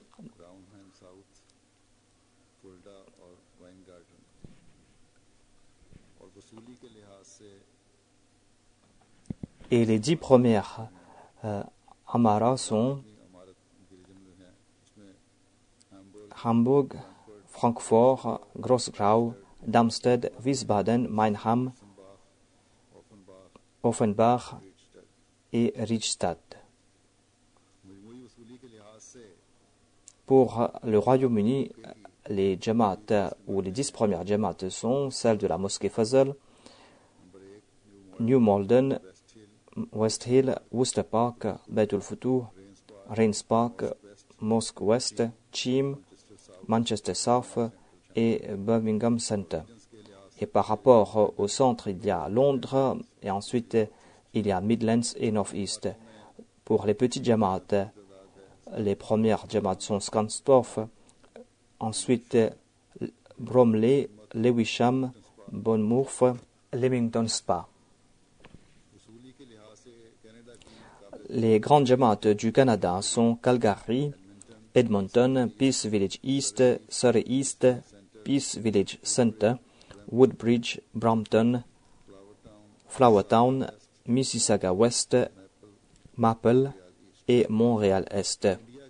et les dix premières euh, Amara sont Hamburg, Francfort, Grossgrau, Darmstadt, Wiesbaden, Meinheim, Offenbach et Riedstadt. Pour le Royaume-Uni, les jamaats ou les dix premières jamaats sont celles de la mosquée Fazl, New Malden, West Hill, Worcester Park, Baitul Futuh, Rains Park, Mosque West, Cheam, Manchester South et Birmingham Center. Et par rapport au centre, il y a Londres et ensuite il y a Midlands et North East. Pour les petits jamaats, les premières jamaats sont Scanstorf, ensuite Bromley, Lewisham, Bournemouth, Leamington Spa. Les grandes jamaats du Canada sont Calgary, Edmonton, Peace Village East, Surrey East, Peace Village Center, Woodbridge, Brampton, Flowertown, Mississauga West, Maple et Montréal-Est.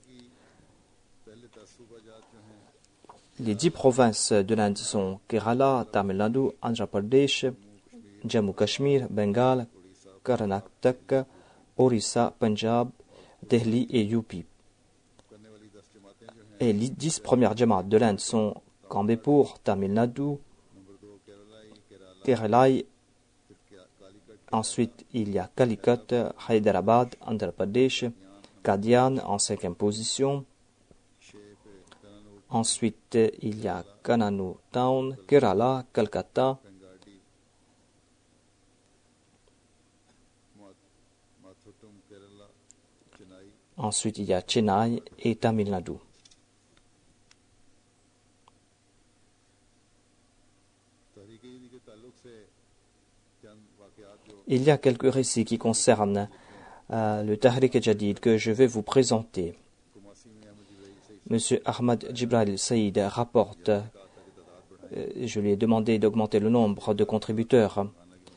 Les dix provinces de l'Inde sont Kerala, Tamil Nadu, Andhra Pradesh, Jammu Kashmir, Bengale, Karnataka, Orissa, Punjab, Delhi et U P. Et les dix premières Jamaat de l'Inde sont Kambepur, Tamil Nadu, Kerala. Ensuite, il y a Calicut, Hyderabad, Andhra Pradesh, Kadian en cinquième position. Ensuite, il y a Kannur Town, Kerala, Calcutta. Ensuite, il y a Chennai et Tamil Nadu. Il y a quelques récits qui concernent euh, le Tahrik Jadid que je vais vous présenter. Monsieur Ahmad Jibril Saïd rapporte, euh, je lui ai demandé d'augmenter le nombre de contributeurs.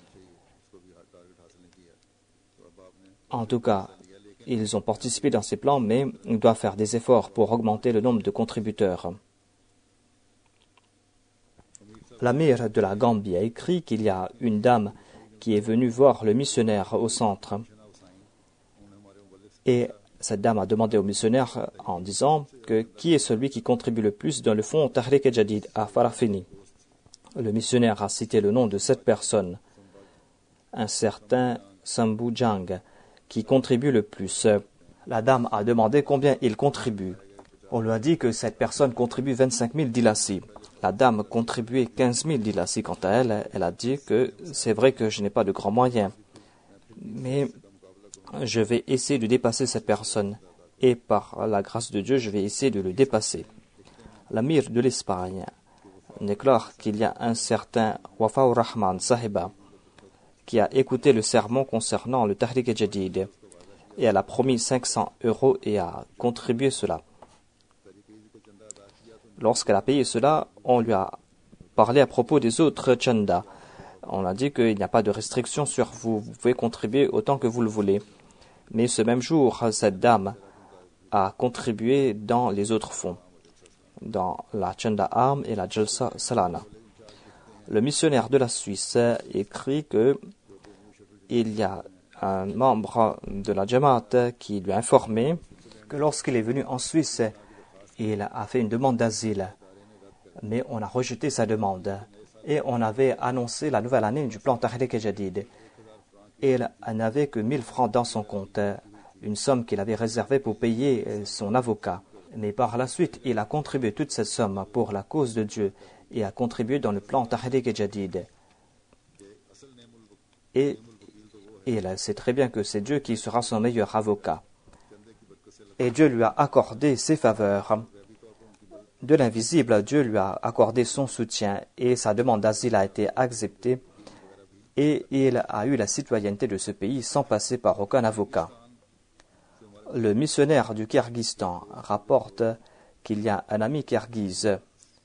En tout cas, ils ont participé dans ces plans, mais ils doivent faire des efforts pour augmenter le nombre de contributeurs. L'amir de la Gambie a écrit qu'il y a une dame qui est venue voir le missionnaire au centre. Et cette dame a demandé au missionnaire en disant que qui est celui qui contribue le plus dans le fonds Tahrik Jadid à Farafeni. Le missionnaire a cité le nom de cette personne, un certain Sambu Jang, qui contribue le plus. La dame a demandé combien il contribue. On lui a dit que cette personne contribue vingt-cinq mille dilassi. La dame contribuait quinze mille dilassi. Quant à elle, elle a dit que c'est vrai que je n'ai pas de grands moyens, mais je vais essayer de dépasser cette personne. Et par la grâce de Dieu, je vais essayer de le dépasser. L'amir de l'Espagne déclare qu'il y a un certain Wafaur Rahman Sahiba qui a écouté le sermon concernant le Tahrik Jadid et elle a promis cinq cents euros et a contribué cela. Lorsqu'elle a payé cela, on lui a parlé à propos des autres chanda. On a dit qu'il n'y a pas de restriction sur vous, vous pouvez contribuer autant que vous le voulez. Mais ce même jour, cette dame a contribué dans les autres fonds, dans la Chanda Arm et la Jalsa Salana. Le missionnaire de la Suisse écrit que il y a un membre de la Jamaat qui lui a informé que lorsqu'il est venu en Suisse, il a fait une demande d'asile, mais on a rejeté sa demande et on avait annoncé la nouvelle année du plan Tahrik Jadid. Il n'avait que mille francs dans son compte, une somme qu'il avait réservée pour payer son avocat. Mais par la suite, il a contribué toute cette somme pour la cause de Dieu et a contribué dans le plan Tahrik Jadid. Et il sait très bien que c'est Dieu qui sera son meilleur avocat. Et Dieu lui a accordé ses faveurs. De l'invisible, Dieu lui a accordé son soutien et sa demande d'asile a été acceptée et il a eu la citoyenneté de ce pays sans passer par aucun avocat. Le missionnaire du Kyrgyzstan rapporte qu'il y a un ami kirghize,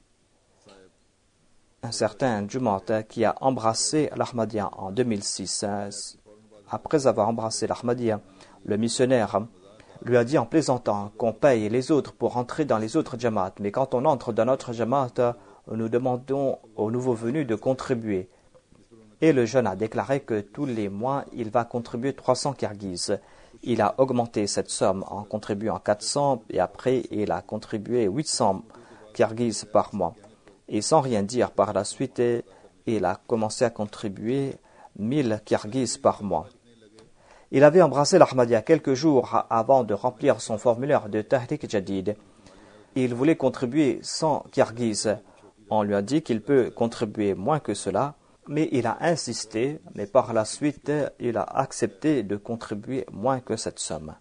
un certain Jumat, qui a embrassé l'Ahmadiyya en deux mille six. Après avoir embrassé l'Ahmadiyya, le missionnaire lui a dit en plaisantant qu'on paye les autres pour entrer dans les autres Jamaat. Mais quand on entre dans notre Jamaat, nous demandons aux nouveaux venus de contribuer. Et le jeune a déclaré que tous les mois, il va contribuer trois cents kirghizes. Il a augmenté cette somme en contribuant quatre cents et après, il a contribué huit cents kirghizes par mois. Et sans rien dire par la suite, il a commencé à contribuer mille kirghizes par mois. Il avait embrassé l'Ahmadiyya quelques jours avant de remplir son formulaire de Tahrik Jadid. Il voulait contribuer cent kirghizes. On lui a dit qu'il peut contribuer moins que cela, mais il a insisté, mais par la suite, il a accepté de contribuer moins que cette somme.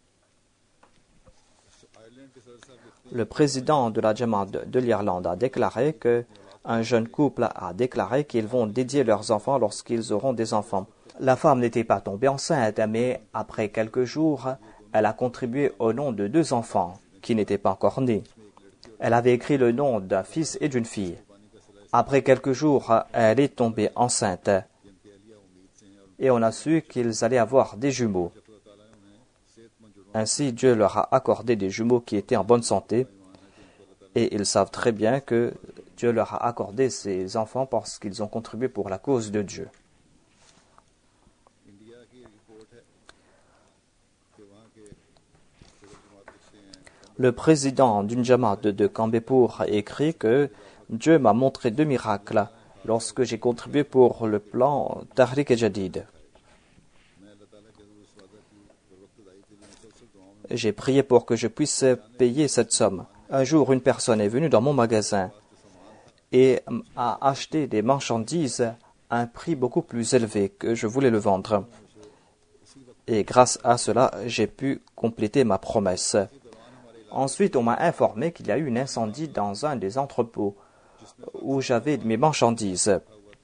Le président de la Jamaat de l'Irlande a déclaré que un jeune couple a déclaré qu'ils vont dédier leurs enfants lorsqu'ils auront des enfants. La femme n'était pas tombée enceinte, mais après quelques jours, elle a contribué au nom de deux enfants qui n'étaient pas encore nés. Elle avait écrit le nom d'un fils et d'une fille. Après quelques jours, elle est tombée enceinte et on a su qu'ils allaient avoir des jumeaux. Ainsi, Dieu leur a accordé des jumeaux qui étaient en bonne santé et ils savent très bien que Dieu leur a accordé ces enfants parce qu'ils ont contribué pour la cause de Dieu. Le président d'une Jamaat de Kambepur a écrit que Dieu m'a montré deux miracles lorsque j'ai contribué pour le plan Tahrik-e-Jadid. J'ai prié pour que je puisse payer cette somme. Un jour, une personne est venue dans mon magasin et a acheté des marchandises à un prix beaucoup plus élevé que je voulais le vendre. Et grâce à cela, j'ai pu compléter ma promesse. Ensuite, on m'a informé qu'il y a eu un incendie dans un des entrepôts où j'avais mes marchandises.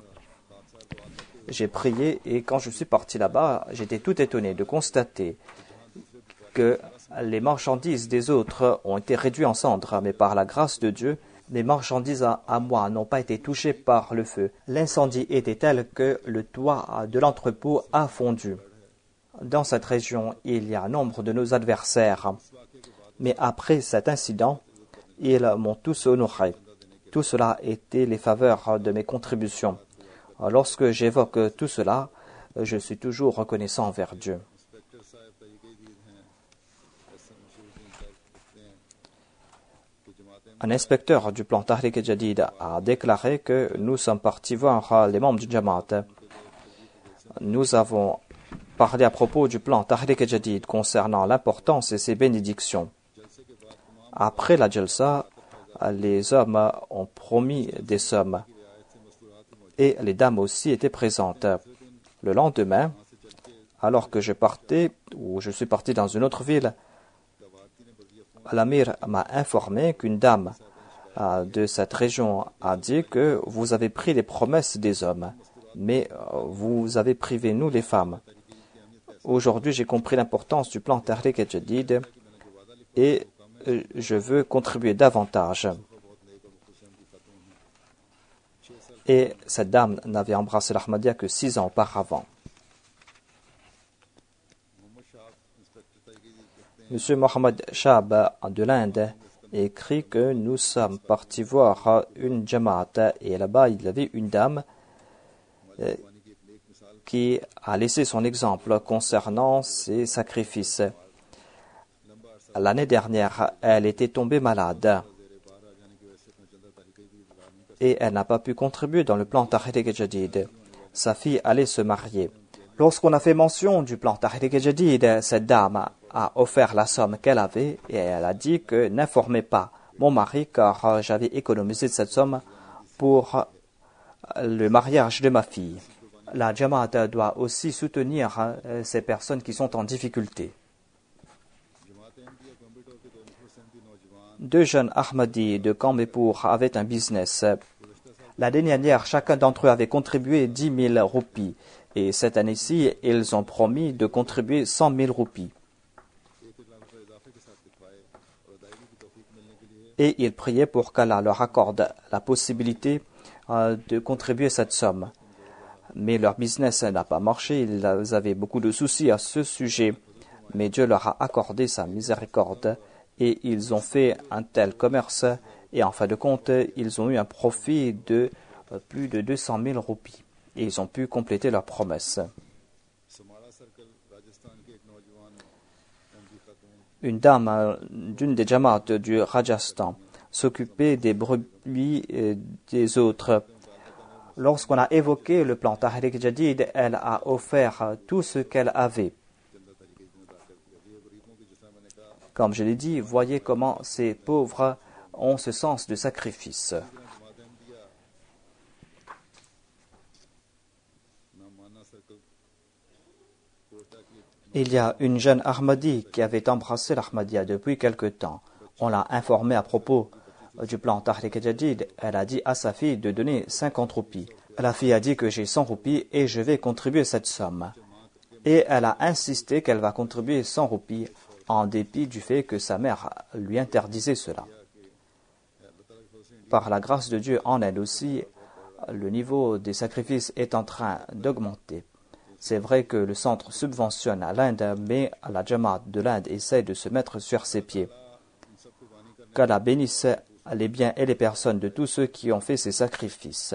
J'ai prié et quand je suis parti là-bas, j'étais tout étonné de constater que les marchandises des autres ont été réduites en cendres, mais par la grâce de Dieu, les marchandises à, à moi n'ont pas été touchées par le feu. L'incendie était tel que le toit de l'entrepôt a fondu. Dans cette région, il y a un nombre de nos adversaires. Mais après cet incident, ils m'ont tous honoré. Tout cela était les faveurs de mes contributions. Lorsque j'évoque tout cela, je suis toujours reconnaissant envers Dieu. Un inspecteur du plan Tahrik-e-Jadid a déclaré que nous sommes partis voir les membres du Jamaat. Nous avons parlé à propos du plan Tahrik-e-Jadid concernant l'importance et ses bénédictions. Après la Jalsa, les hommes ont promis des sommes et les dames aussi étaient présentes. Le lendemain, alors que je partais, ou je suis parti dans une autre ville, l'amir m'a informé qu'une dame euh, de cette région a dit que vous avez pris les promesses des hommes, mais euh, vous avez privé nous les femmes. Aujourd'hui, j'ai compris l'importance du plan Tahrik-e-Jadid et euh, je veux contribuer davantage. Et cette dame n'avait embrassé l'Ahmadiyya que six ans auparavant. Monsieur Mohamed Shab de l'Inde écrit que nous sommes partis voir une Jamaat et là-bas il y avait une dame euh, qui a laissé son exemple concernant ses sacrifices. L'année dernière, elle était tombée malade et elle n'a pas pu contribuer dans le plan Tahrik-e-Jadid. Sa fille allait se marier. Lorsqu'on a fait mention du plan Tahrik-e-Jadid, cette dame a offert la somme qu'elle avait et elle a dit que n'informez pas mon mari car j'avais économisé cette somme pour le mariage de ma fille. La Jamaat doit aussi soutenir ces personnes qui sont en difficulté. Deux jeunes Ahmadis de Kambepur avaient un business. L'année dernière, chacun d'entre eux avait contribué dix mille roupies et cette année-ci, ils ont promis de contribuer cent mille roupies. Et ils priaient pour qu'Allah leur accorde la possibilité euh, de contribuer cette somme. Mais leur business n'a pas marché, ils avaient beaucoup de soucis à ce sujet. Mais Dieu leur a accordé sa miséricorde et ils ont fait un tel commerce et en fin de compte, ils ont eu un profit de euh, plus de deux cent mille roupies et ils ont pu compléter leur promesse. Une dame euh, d'une des Jamaat du Rajasthan s'occupait des brebis euh, des autres. Lorsqu'on a évoqué le plan Tahrik-e-Jadid, elle a offert tout ce qu'elle avait. Comme je l'ai dit, voyez comment ces pauvres ont ce sens de sacrifice. Il y a une jeune Ahmadi qui avait embrassé l'Ahmadiyya depuis quelque temps. On l'a informée à propos du plan Tahrik-e-Jadid. Elle a dit à sa fille de donner cinquante roupies. La fille a dit que j'ai cent roupies et je vais contribuer cette somme. Et elle a insisté qu'elle va contribuer cent roupies en dépit du fait que sa mère lui interdisait cela. Par la grâce de Dieu, en Inde aussi, le niveau des sacrifices est en train d'augmenter. C'est vrai que le centre subventionne à l'Inde, mais la Jamaat de l'Inde essaie de se mettre sur ses pieds. Qu'Allah bénisse les biens et les personnes de tous ceux qui ont fait ces sacrifices.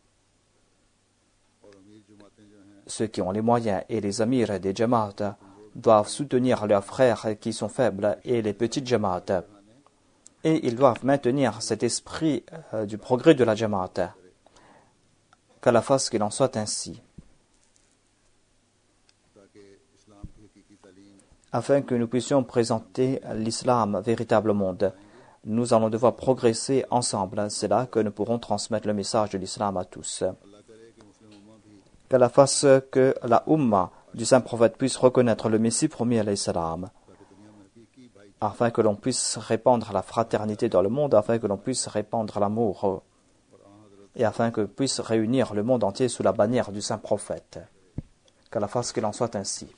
Ceux qui ont les moyens et les amirs des Jamaat doivent soutenir leurs frères qui sont faibles et les petites jamaat. Et ils doivent maintenir cet esprit euh, du progrès de la jamaat. Qu'Allah fasse qu'il en soit ainsi. Afin que nous puissions présenter l'islam véritable au monde, nous allons devoir progresser ensemble. C'est là que nous pourrons transmettre le message de l'islam à tous. Qu'Allah fasse que la Ummah du saint prophète puisse reconnaître le Messie promis alayhi salam, afin que l'on puisse répandre la fraternité dans le monde, afin que l'on puisse répandre l'amour et afin que puisse réunir le monde entier sous la bannière du saint prophète. Qu'Allah fasse qu'il en soit ainsi.